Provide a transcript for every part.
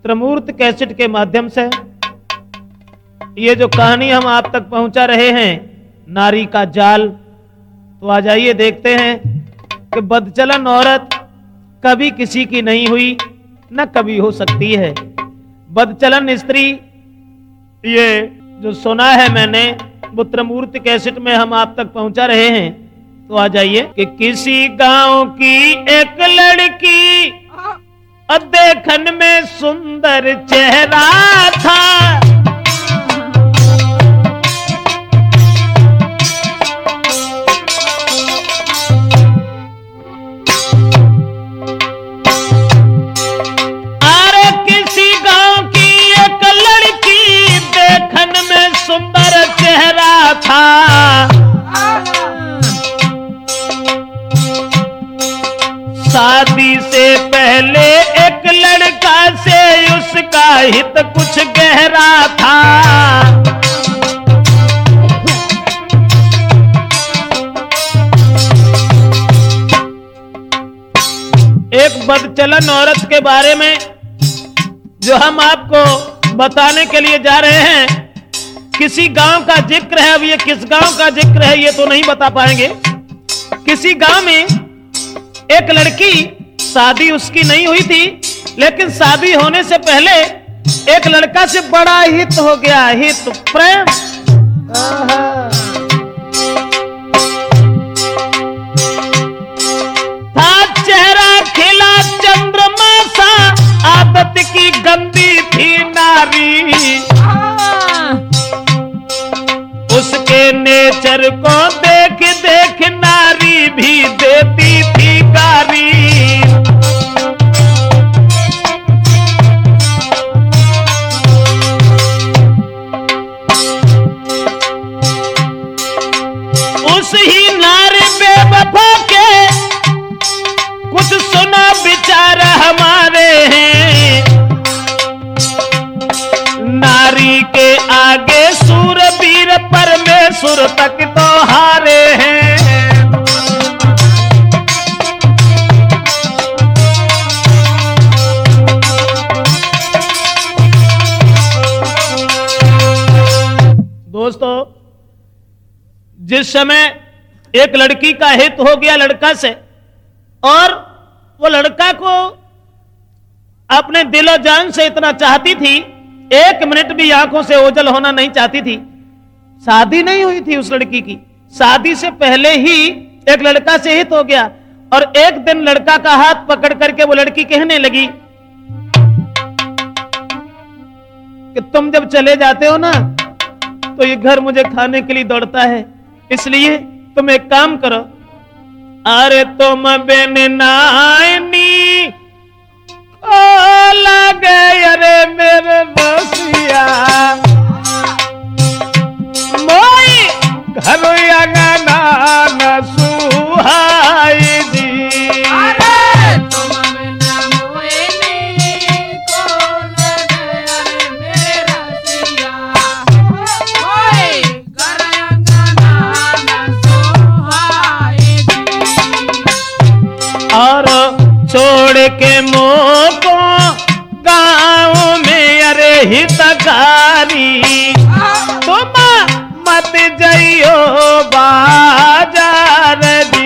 त्रिमूर्त cassette के माध्यम से ये जो कहानी हम आप तक पहुंचा रहे हैं, नारी का जाल। तो आ जाइए देखते हैं कि बदचलन औरत कभी किसी की नहीं हुई, न कभी हो सकती है। बदचलन स्त्री, ये जो सुना है मैंने, वो त्रिमूर्त कैसेट में हम आप तक पहुंचा रहे हैं। तो आ जाइए कि किसी गांव की एक लड़की देखन में सुंदर चेहरा था, अरे किसी गांव की एक लड़की देखन में सुंदर चेहरा था, शादी से पहले एक लड़का से उसका हित कुछ गहरा था। एक बदचलन औरत के बारे में जो हम आपको बताने के लिए जा रहे हैं, किसी गांव का जिक्र है। अब ये किस गांव का जिक्र है ये तो नहीं बता पाएंगे। किसी गांव में एक लड़की, शादी उसकी नहीं हुई थी, लेकिन शादी होने से पहले एक लड़का से बड़ा हित हो गया, हित प्रेम। था चेहरा खिला चंद्रमा सा, आदत की गंदी थी नारी, उसके नेचर को देख देख नारी भी देती थी गारी। उस ही नारी बेवफा के कुछ सुना विचार हमारे हैं, नारी के आगे सूरवीर परमेश्वर तक तो हारे हैं। दोस्तों, जिस समय एक लड़की का हित हो गया लड़का से, और वो लड़का को अपने दिलो जान से इतना चाहती थी, एक मिनट भी आंखों से ओझल होना नहीं चाहती थी। शादी नहीं हुई थी उस लड़की की, शादी से पहले ही एक लड़का से हित हो गया। और एक दिन लड़का का हाथ पकड़ करके वो लड़की कहने लगी कि तुम जब चले जाते हो ना तो ये घर मुझे खाने के लिए दौड़ता है, इसलिए तुम एक काम करो, अरे तुम बिन नानी लगे अरे मेरे बसिया मोई घर अंगना न सुहाई दी। अरे तुम बिना मोहिनी को लगे अरे मेरे रसिया, मोई घर अंगना न सुहाई दी। और छोड़ के मोको गाँव में अरे हितकारी, तुम मत जाइयो बाजार दी।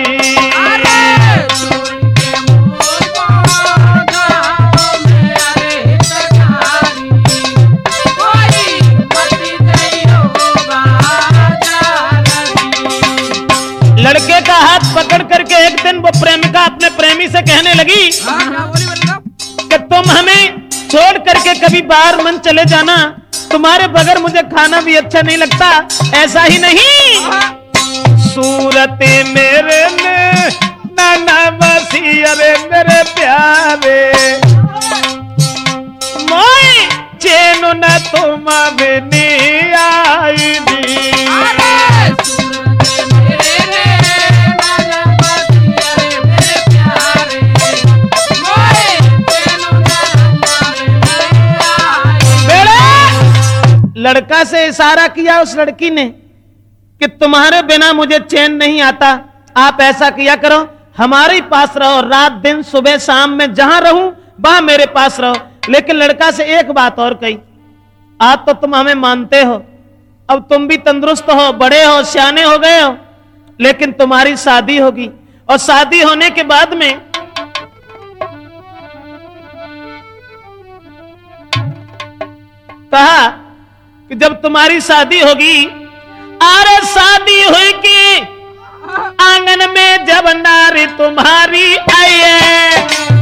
लड़के का हाथ पकड़ करके एक दिन वो प्रेमिका अपने प्रेमी से कहने लगी कि तुम हमें छोड़ करके कभी बाहर मन चले जाना, तुम्हारे बगैर मुझे खाना भी अच्छा नहीं लगता। ऐसा ही नहीं, सूरत मेरे ने नाना बसी अरे मेरे प्यारे, मोई चैन न तुम बिनी आई दी। लड़का से इशारा किया उस लड़की ने कि तुम्हारे बिना मुझे चैन नहीं आता, आप ऐसा किया करो, हमारे पास रहो, रात दिन सुबह शाम में जहां रहूं वहां मेरे पास रहो। लेकिन लड़का से एक बात और कही, आज तो तुम हमें मानते हो, अब तुम भी तंदुरुस्त हो, बड़े हो, सियाने हो गए हो, लेकिन तुम्हारी शादी होगी और शादी होने के बाद में कहा कि जब तुम्हारी शादी होगी, अरे शादी हुई कि आंगन में जब नारी तुम्हारी आई है,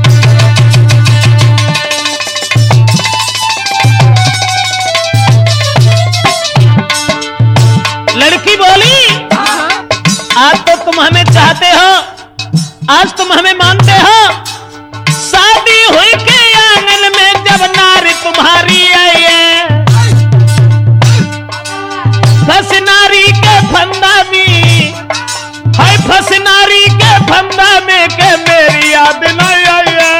लड़की बोली आज तो तुम हमें चाहते हो, आज तुम हमें मानते हो, शादी हुई के आंगन में जब नारी तुम्हारी आई है, फंस नारी के फंदा में, हाय फंस नारी के फंदा में के मेरी याद नहीं आई है।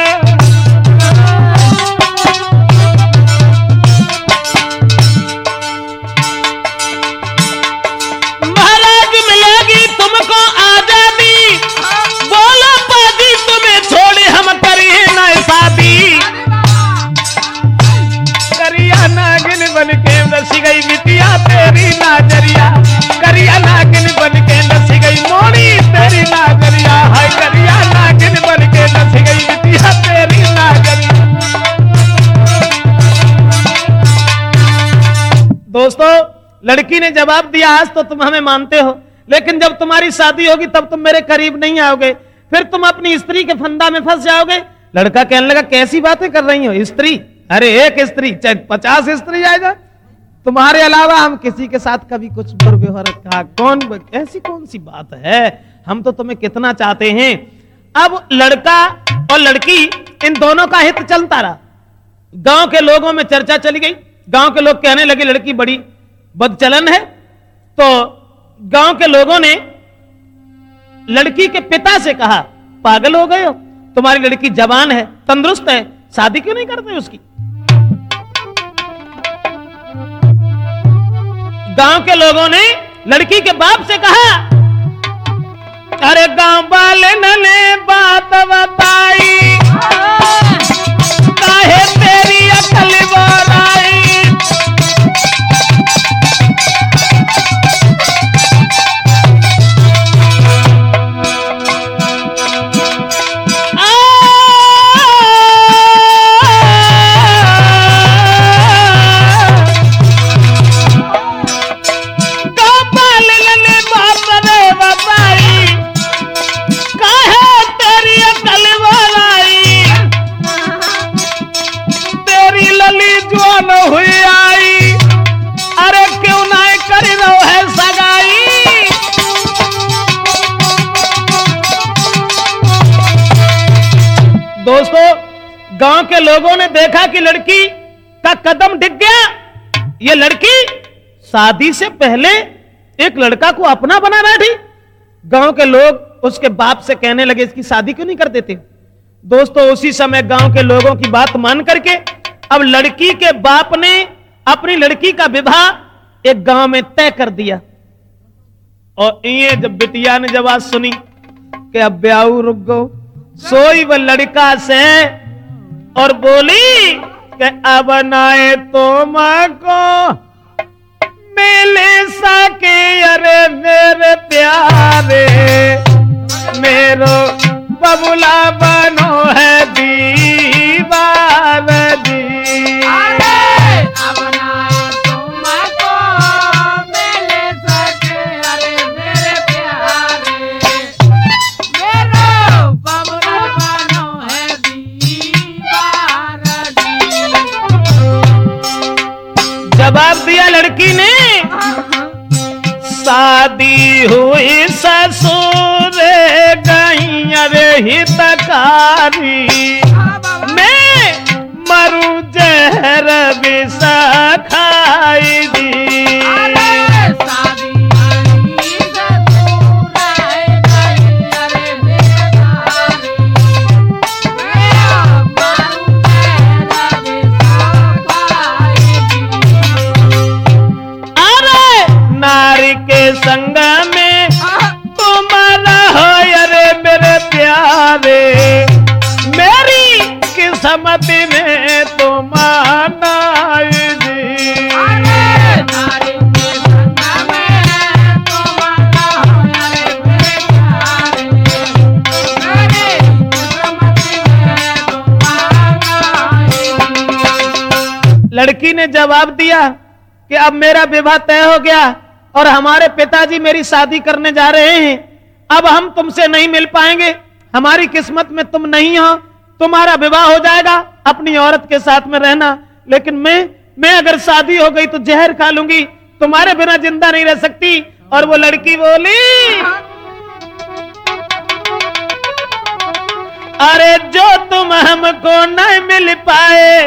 महाराज मिलेगी तुमको आजादी, बोलो पाजी तुम्हें छोड़े हम करिए ना शादी, करिया नागिन बन के नसी गई बिटिया तेरी नाजरिया, करिया नागिन बन के नसी गई मोड़ी तेरी नाजरिया, हाय करिया नागिन बन के नसी गई बिटिया तेरी नाजरिया। दोस्तों, लड़की ने जवाब दिया आज तो तुम हमें मानते हो, लेकिन जब तुम्हारी शादी होगी तब तुम मेरे करीब नहीं आओगे, फिर तुम अपनी स्त्री के फंदा में फंस जाओगे। लड़का कहने लगा कैसी बातें कर रही हो, स्त्री, अरे एक स्त्री चाहे 50 स्त्री आएगा, तुम्हारे अलावा हम किसी के साथ कभी कुछ दुर्व्यवहार का कौन, ऐसी कौन सी बात है, हम तो तुम्हें कितना चाहते हैं। अब लड़का और लड़की इन दोनों का हित चलता रहा, गांव के लोगों में चर्चा चली गई, गांव के लोग कहने लगे लड़की बड़ी बदचलन है, तो गांव के लोगों ने लड़की के पिता से कहा पागल हो गए हो, तुम्हारी लड़की जवान है, तंदुरुस्त है, शादी क्यों नहीं करते उसकी। गांव के लोगों ने लड़की के बाप से कहा, अरे गांव वाले ने बात बताई, काहे तेरी अकल बोलाई, हुई आई, अरे क्यों ना कर रहो है सगाई। दोस्तों, गांव के लोगों ने देखा कि लड़की का कदम डिग गया, ये लड़की शादी से पहले एक लड़का को अपना बना बैठी। गांव के लोग उसके बाप से कहने लगे इसकी शादी क्यों नहीं कर देते। दोस्तों, उसी समय गांव के लोगों की बात मान करके अब लड़की के बाप ने अपनी लड़की का विवाह एक गांव में तय कर दिया। और ये जब बिटिया ने जब आज सुनी कि अब ब्याह रुक गो, सोई वह लड़का से और बोली कि अब नाए तुमको मिले सके, अरे मेरे प्यारे मेरो बबुला बनो है दीवार दी। जवाब दिया लड़की ने, शादी हुई ससुर गई अरे हितकारी, मैं मरू जहर विष खाई दी। संग में तुम्हारा हो अरे मेरे प्यारे, मेरी किस्मत में तुम लड़की ने जवाब दिया कि अब मेरा विवाह तय हो गया और हमारे पिताजी मेरी शादी करने जा रहे हैं, अब हम तुमसे नहीं मिल पाएंगे, हमारी किस्मत में तुम नहीं हो, तुम्हारा विवाह हो जाएगा, अपनी औरत के साथ में रहना, लेकिन मैं अगर शादी हो गई तो जहर खा लूंगी, तुम्हारे बिना जिंदा नहीं रह सकती। और वो लड़की बोली, अरे जो तुम हमको नहीं मिल पाए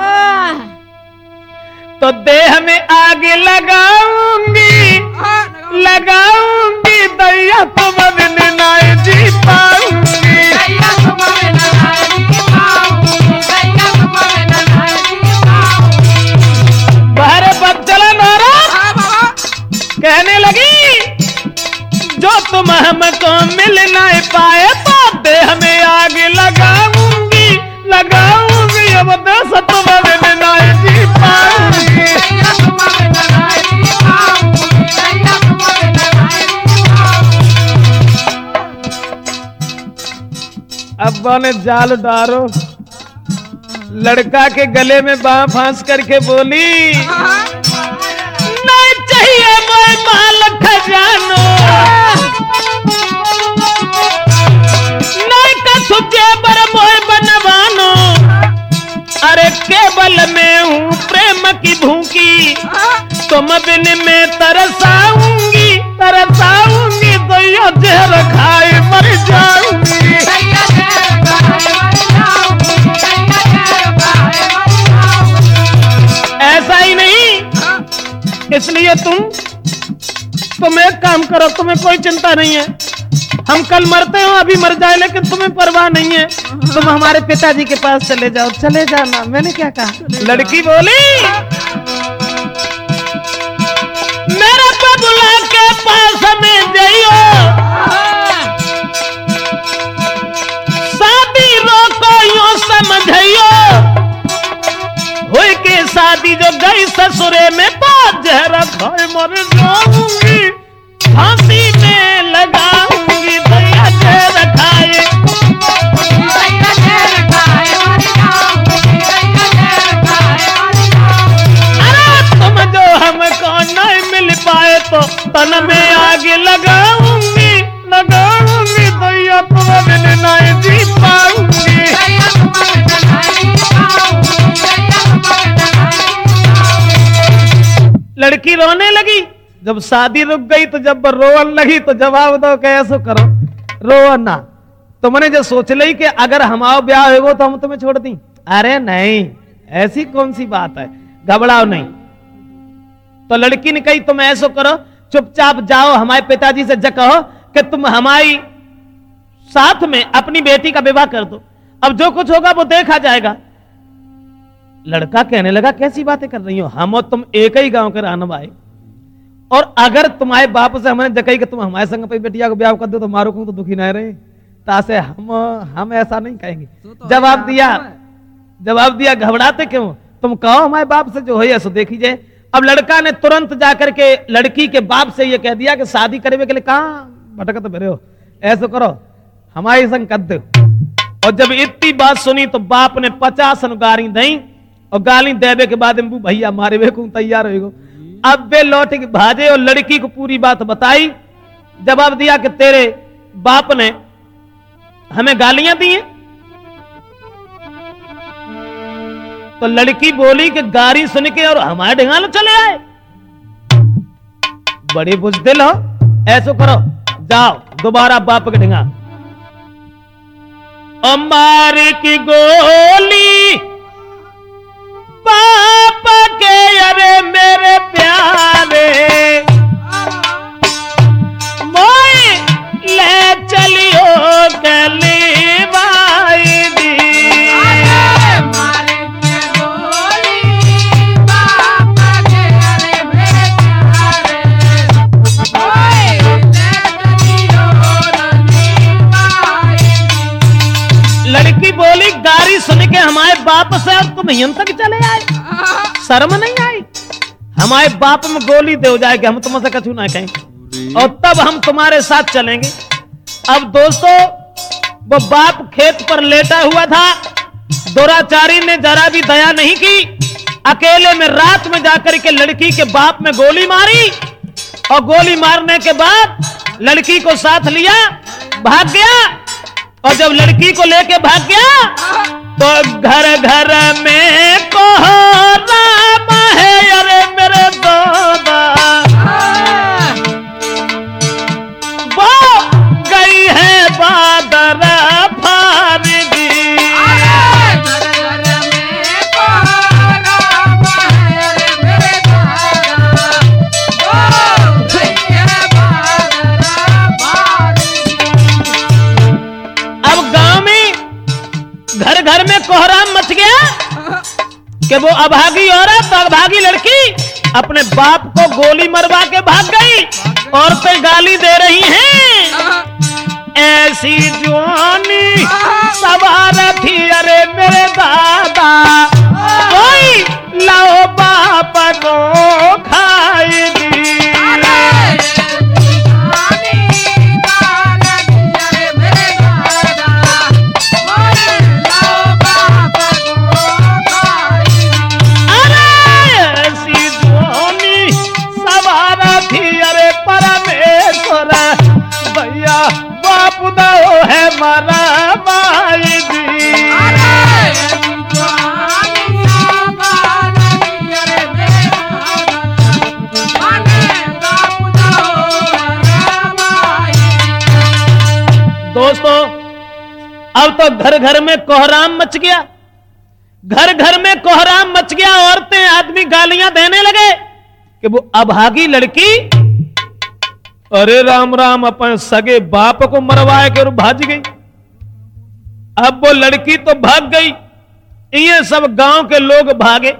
तो देह में आग लगाऊंगी, लगाऊंगी, दैया तुम बिन नहीं जी पाऊंगी। बाहर पग चला नौरा कहने लगी, जो तुम हमको मिल नहीं पाए तो देह में आग लगाऊंगी, लगाऊंगी, अब दस तुम बिन नहीं जी पाऊंगी। अब्बा ने जाल डारो, लड़का के गले में बांह फांस करके बोली, नहीं चाहिए मोए माल खजानो, नहीं कछु जेबर मोए बनवानो, अरे केवल मैं हूँ प्रेम की भूखी, तुम बिन में तरसाऊंगी, तरसाऊंगी, दैया जहर खाए मर जाऊंगी। ऐसा ही नहीं, इसलिए तुम एक काम करो, तुम्हें कोई चिंता नहीं है, हम कल मरते हो, अभी मर जाए, लेकिन तुम्हें परवाह नहीं है, तुम हमारे पिताजी के पास चले जाओ, चले जाना। मैंने क्या कहा? लड़की बोली, मेरा बबुला के पास में जाइयो, शादी रोको यूं समझियो, हुई के शादी जो गई ससुरे में बात जहर खाए मर जाऊंगी, फांसी में लगाऊंगी, दैया जहर खाए, अरे तुम जो हमको नहीं मिल पाए तो तन में आग लगाऊंगी, लगाऊंगी, दैया तुम बिन नहीं जी पाऊंगी। लड़की रोने लगी, जब शादी रुक गई तो जब रोवन लगी तो जवाब दो कैसे करो, रो ना, तुमने जो सोच ली कि अगर हमारा ब्याह होगा तो हम तुम्हें छोड़ दी, अरे नहीं, ऐसी कौन सी बात है, घबराओ नहीं। तो लड़की ने कही तुम ऐसा करो, चुपचाप जाओ, हमारे पिताजी से कहो कि तुम हमारी साथ में अपनी बेटी का विवाह कर दो, अब जो कुछ होगा वो देखा जाएगा। लड़का कहने लगा कैसी बातें कर रही हो, हम और तुम एक ही गांव के रहने वाले, और अगर तुम्हारे बाप से हमने जकई कि तुम हमारे संग पे बेटिया को ब्याह कर दो तो मारो को तो दुखी ना रहे, तासे हम ऐसा नहीं कहेंगे। जवाब दिया घबराते क्यों, तुम कहो हमारे बाप से जो है ऐसा देखी जाए। अब लड़का ने तुरंत जाकर के लड़की के बाप से ये कह दिया कि शादी करने के लिए कहाँ भटकत भरे हो, ऐसा करो हमारे संग कर दो। और जब इतनी बात सुनी तो बाप ने 50 गाली दी, और गाली देवे के बाद भैया मारे वे को तैयार हो। अब वे लौट के भाजे और लड़की को पूरी बात बताई, जवाब दिया कि तेरे बाप ने हमें गालियां दी हैं। तो लड़की बोली कि गाली सुन के और हमारे ढिंगालो चले आए, बड़ी बुजदिल हो, ऐसो करो जाओ दोबारा बाप के ढिंगा, मार की गोली बाप के, अरे मेरे प्यारे मोए ले चलियो गली बाई दी, मारे के गोली बाप के, अरे मेरे प्यारे मोए ले चलियो गली बाई दी। लड़की बोली गाली सुन के हमारे बाप से अब तुम यहां तक चले आए, शर्म नहीं आई, हमारे बाप में गोली दे हो जाएगी, हम तुमसे कछु ना कहेंगे और तब हम तुम्हारे साथ चलेंगे। अब दोस्तों वो बाप खेत पर लेटा हुआ था, दुराचारी ने जरा भी दया नहीं की, अकेले में रात में जाकर के लड़की के बाप में गोली मारी और गोली मारने के बाद लड़की को साथ लिया, भाग गया। और जब लड़की को लेके भाग गया तो घर घर में कोहराम है, अरे मेरे दादा वो गई है बादर फारगी। घर घर में कोहराम मच गया कि वो अभागी औरत, अभागी लड़की अपने बाप को गोली मरवा के भाग गई। औरतें गाली दे रही हैं, ऐसी जवानी सवार थी, अरे मेरे दादा कोई लाओ बाप को खाएगी। भैया बाप दो है मारा माई दी। दोस्तों अब तो घर घर में कोहराम मच गया, घर घर में कोहराम मच गया। औरतें आदमी गालियां देने लगे कि वो अभागी लड़की, अरे राम राम, अपन सगे बाप को मरवाए के भाज गई। अब वो लड़की तो भाग गई, ये सब गांव के लोग भागे।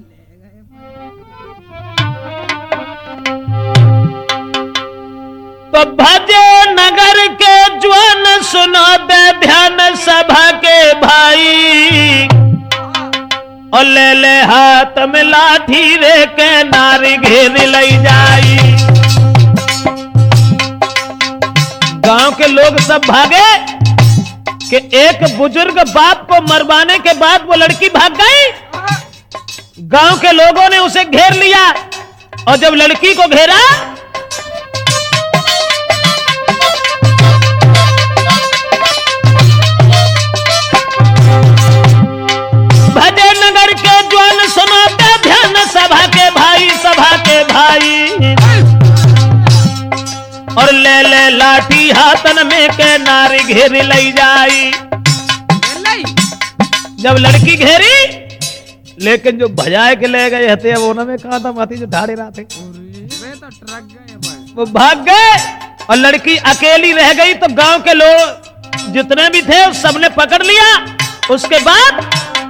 तो भजे नगर के ज्वान सुनो दे ध्यान सभा के भाई, और ले ले हाथ में लाठी रे के नारी घेर लई जाई। गांव के लोग सब भागे कि एक बुजुर्ग बाप को मरवाने के बाद वो लड़की भाग गई। गांव के लोगों ने उसे घेर लिया और जब लड़की को घेरा भजे नगर के ज्वान सुनाते ध्यान सभा के भाई, सभा के भाई, और ले ले लाठी हाथन में के नारी घेर लई जाई। जब लड़की घेरी, लेकिन जो भजाए के ले गए हते वो न में कहा था माती जो ढाड़े रहा थे वो भाग गए और लड़की अकेली रह गई। तो गांव के लोग जितने भी थे सबने पकड़ लिया। उसके बाद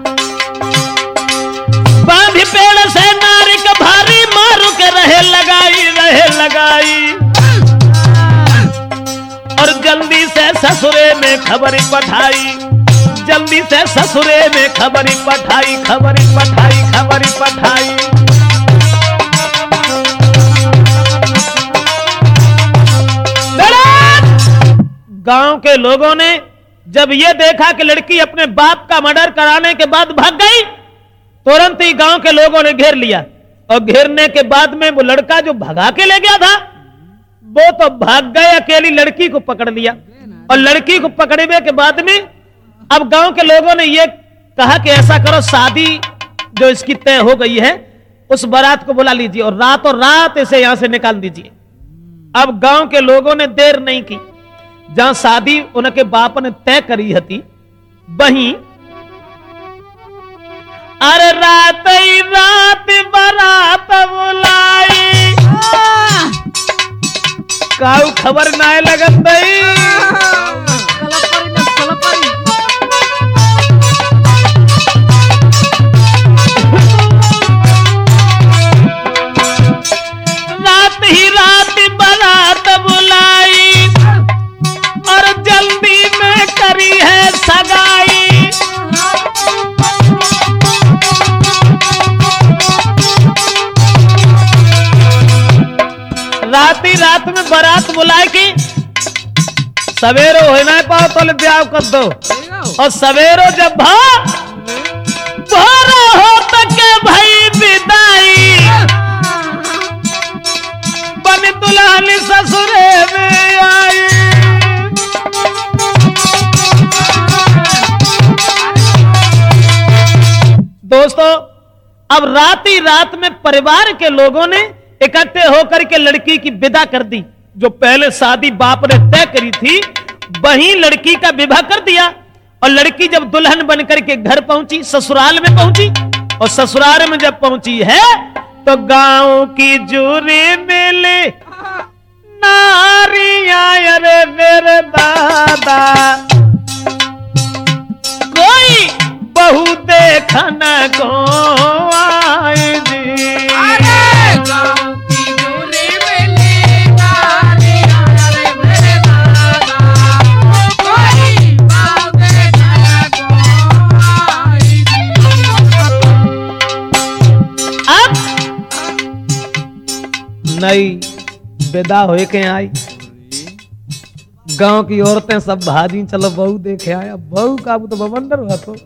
बांधी पेड़ से नारी का भारी मारू के रहे लगाई और जल्दी से ससुरे में खबरी पठाई, जल्दी से ससुरे में खबरी पठाई। गांव के लोगों ने जब ये देखा कि लड़की अपने बाप का मर्डर कराने के बाद भाग गई, तुरंत ही गांव के लोगों ने घेर लिया। और घेरने के बाद में वो लड़का जो भगा के ले गया था वो तो भाग गए, अकेली लड़की को पकड़ लिया। और लड़की को पकड़ने के बाद में अब गांव के लोगों ने ये कहा कि ऐसा करो, शादी जो इसकी तय हो गई है उस बारात को बुला लीजिए और रात इसे यहां से निकाल दीजिए। अब गांव के लोगों ने देर नहीं की, जहां शादी उनके बाप ने तय करी थी वहीं अरे रात ही रात बारात बुलाई, काऊ खबर ना लगत नहीं। रात ही रात बारात बुलाई और जल्दी में करी है सगाई। रात में बारात बुलाए कि सवेरो हो ना पाओ तो ब्याह कर दो। और सवेरो जब भोरा हो तक के भाई रात ही रात में परिवार के लोगों ने इकट्ठे होकर के लड़की की विदा कर दी। जो पहले शादी बाप ने तय करी थी वहीं लड़की का विवाह कर दिया। और लड़की जब दुल्हन बनकर के घर पहुंची, ससुराल में पहुंची, और ससुराल में जब पहुंची है तो गांव की जूरी मिली नारियां, अरे मेरे दादा कोई बहू देखन को आए जी। अरे गाँव की दूरी मिली नारियां, अरे मेरे दादा कोई बहू देखन को आई अब नई विदा होए के आई, गांव की औरतें सब भाजी चलो बहू देखे आया। बहू का तो बवंडर हुआ तो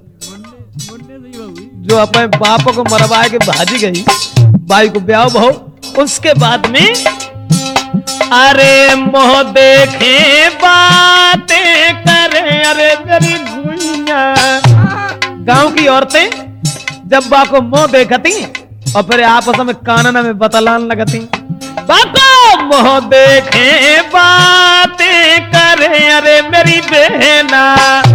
जो अपने बाप को मरवाए के भाजी गई, भाई को ब्याह बहू। उसके बाद में अरे मोह देखे बातें करे, अरे मेरी गुइया। गांव की औरतें जब बा को मोह देखती और फिर आपस में कानन में बतलान लगती, बाको मोह देखे बातें करे, अरे मेरी बहना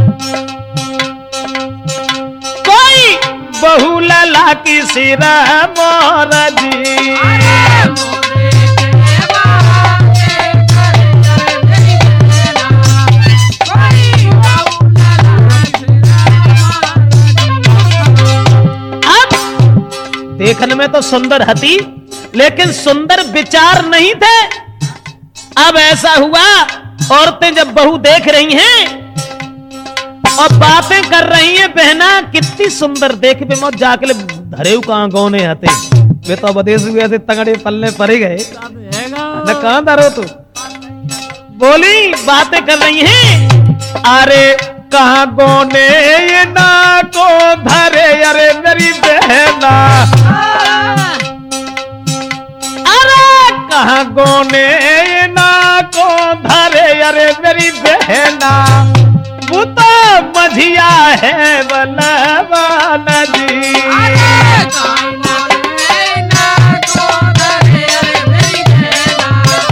कोई बहू लला की सिरा मोर जी। अरे मोरे के बातें करे, अरे मेरी बहना कोई बहू लला अब देखने में तो सुंदर हती लेकिन सुंदर विचार नहीं थे। अब ऐसा हुआ औरतें जब बहू देख रही हैं और बातें कर रही हैं, बहना कितनी सुंदर देख बे मौत जाके धरेऊ कहां गौने हते वे तो बदेश हुए थे तंगड़े पल्ले पड़े गए न कहां धरो तू। बोली बातें कर रही हैं, अरे कहां गौने ये ना को धरे, अरे मेरी बहना कहां गोने ना को धरे, अरे मेरी बहना वो तो मझिया है बलवाना जी। अरे गोने ना को धरे, अरे मेरी बहना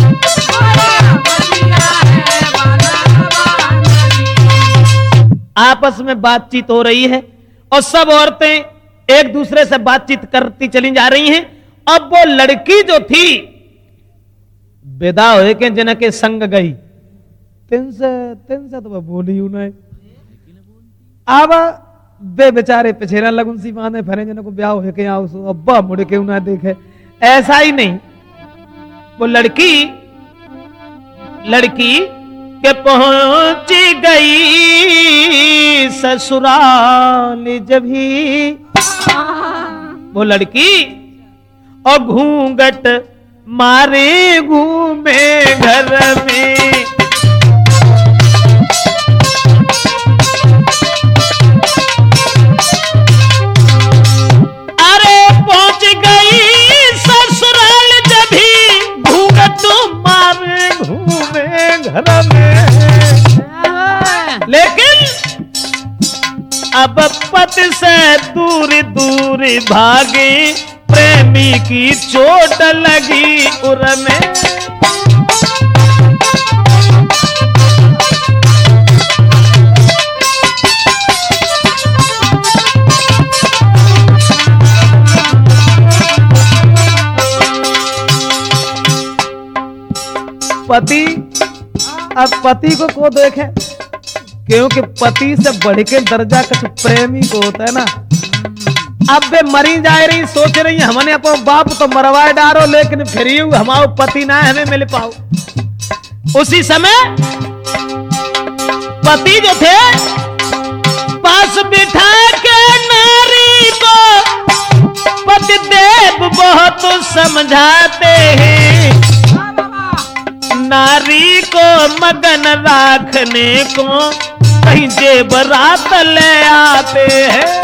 मझिया है बलवाना जी। आपस में बातचीत हो रही है और सब औरतें एक दूसरे से बातचीत करती चली जा रही हैं। अब वो लड़की जो थी विदा हो के जन के संग गई, तिन से तो बोली उन्हें। अब बे बेचारे पिछेरा लगुन सी बांधे फरे जन को ब्याह हो के आओ सो अब्बा मुड़ के उन्हें देखे। ऐसा ही नहीं, वो लड़की के पहुंची गई ससुराल जब ही वो लड़की और घूंघट मारे घूमे घर में। अरे पहुंच गई ससुराल जब ही घूंघट मारे घूमे घर में। लेकिन अब पति से दूर दूर भागे, प्रेमी की चोट लगी उर में। पति अब पति को देखे, क्योंकि पति से बढ़ के दर्जा कुछ प्रेमी को होता है ना। अब वे मरी जा रही, सोच रही हमने अपना बाप तो मरवाए डारो, लेकिन फिर हमारा पति ना हमें मिल पाओ। उसी समय पति जो थे पास बिठा के नारी को पति देव बहुत समझाते हैं, नारी को मगन रखने को कहीं जेबरात ले आते हैं।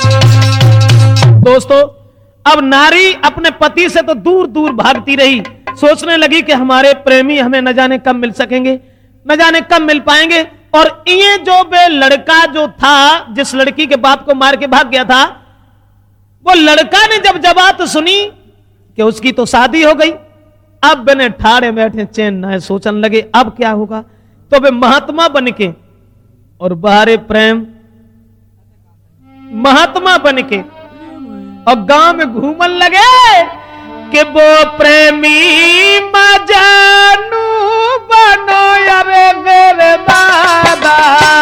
दोस्तों अब नारी अपने पति से तो दूर दूर भागती रही, सोचने लगी कि हमारे प्रेमी हमें न जाने कब मिल सकेंगे, न जाने कब मिल पाएंगे। और ये जो बे लड़का जो था, जिस लड़की के बाप को मार के भाग गया था, वो लड़का ने जब बात सुनी कि उसकी तो शादी हो गई, अब बने ठाड़े बैठे चैन न सोचने लगे अब क्या होगा। तो वे महात्मा बन के और बाहरे प्रेम महात्मा बन के और गांव में घूमन लगे कि वो प्रेमी मजानू बनो यारे मेरे दादा।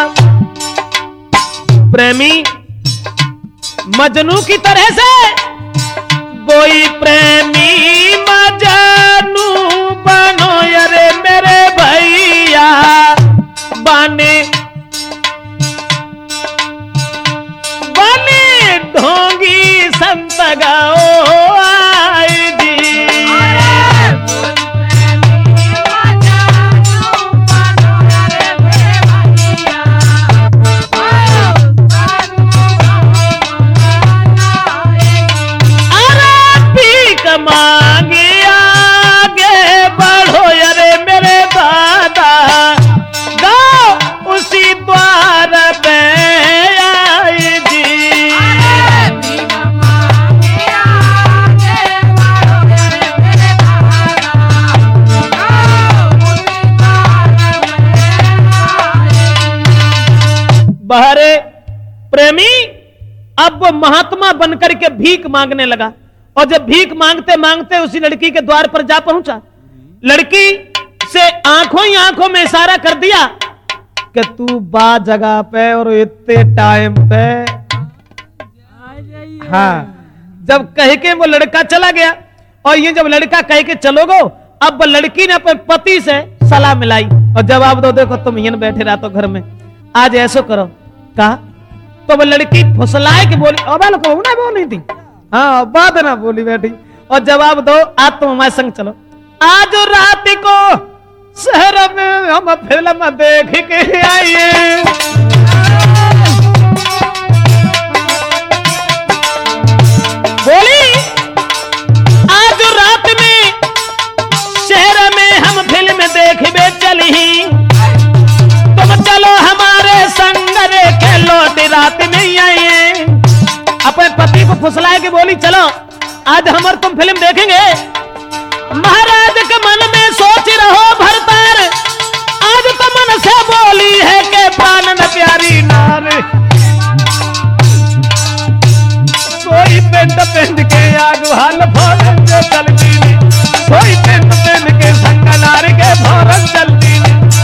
प्रेमी मजनू की तरह से कोई प्रेमी मजानू बनो यारे मेरे भैया बने बने ढोंगी संत गाओ आई जी। मांगे आगे बढ़ो यारे मेरे दादा, गाओ उसी द्वार पे आई जी। बहरे प्रेमी अब वो महात्मा बनकर के भीख मांगने लगा, और जब भीख मांगते मांगते उसी लड़की के द्वार पर जा पहुंचा, लड़की से आंखों ही आंखों में इशारा कर दिया कि तू बा जगह पे और इतने टाइम पे। हाँ, जब कह के वो लड़का चला गया, और ये जब लड़का कह के चलो गो, अब वो लड़की ने अपने पति से सलाह मिलाई और जवाब दो, देखो तुम यहीं बैठे रहा तो घर में, आज ऐसो करो। कहा तो वो लड़की फुसलाए के बोली, अब ना बोली थी, हाँ बात ना बोली बैठी, और जवाब दो आज तुम हमारे संग चलो। आज रात को शहर में हम फिल्म देख के आइए। बोली आज रात में शहर में हम फिल्म देखबे चली, तुम चलो हमारे संग देखे लौट रात में आइए। अपने पति को फुसलाए के बोली चलो आज हमारे तुम फिल्म देखेंगे। महाराज के मन में सोच रहो भरतार, आज तो मन से बोली है कि प्राण न प्यारी नार। कोई पेंट पेंट के आग हाल फौरन जो चलती, कोई पेंट पेंट के संग नार के फौरन चलती।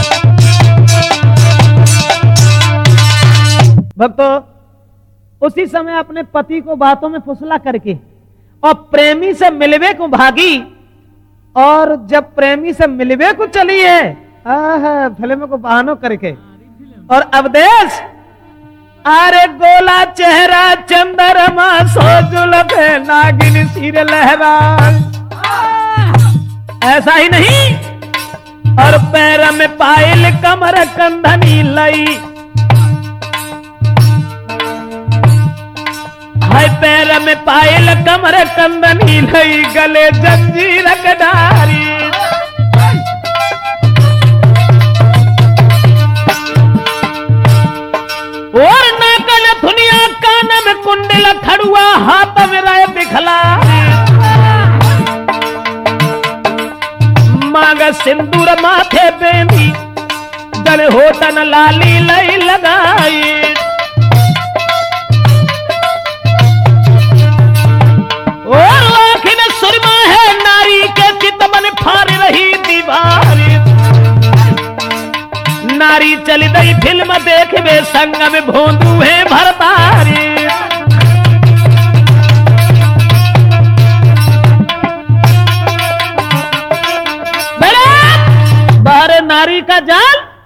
भक्तों उसी समय अपने पति को बातों में फुसला करके और प्रेमी से मिलवे को भागी, और जब प्रेमी से मिलवे को चली है फिल्म को बहानों करके, और अवदेश अरे गोला चेहरा चंद्रमा सो जुल्फे नागिन सिर लहरा। ऐसा ही नहीं, और पैर में पायल कमर कंधनी लई, हाय पैर में पायल कमर कंदनी लई, गले जंजीर कडारी। और नाकल धुनिया कान में कुंडल खड़ुआ, हाथ में राय बिखला, मांग सिंदूर माथे बेनी, गले होटन लाली लई लगाई। और आखिर सुरमा है नारी के चित मन फाड़ रही दीवार। नारी चली गई फिल्म देखबे संग में भोंदू है भरतारी। बाहर नारी का जाल